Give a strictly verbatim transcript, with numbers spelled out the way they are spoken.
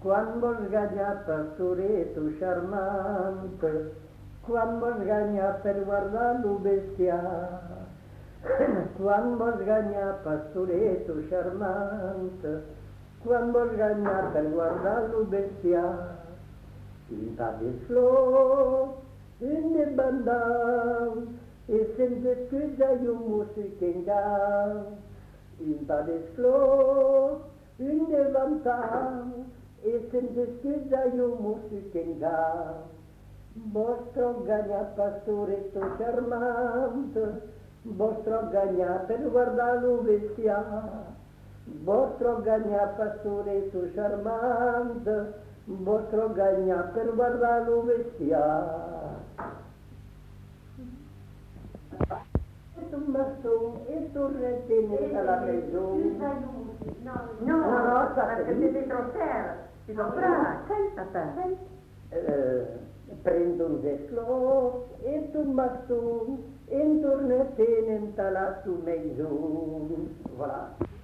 Quan vols ganyar pastoreto charmante, quan vols ganyar per guardar lo bestiar, quan vols ganyar pastoreto charmante, quan vols ganyar per guardar lo bestiar, pinta de flor, une bandau, e senza scusa io musica in gal, pinta de flor, une bandau, e senza scusa io musica in gal. Vostro gagna pastoretto charmante, vostro gagna per guardare lo bestiar, vostro gagna pastoretto charmante, vostro gagna per guardare lo bestiar. E un bastone e tornate alla maison. No, no, no, perché siete troppo terra. Ti do brava, senta te. Prendo un vesclo e un bastone e tornate nella tua maison. Voilà.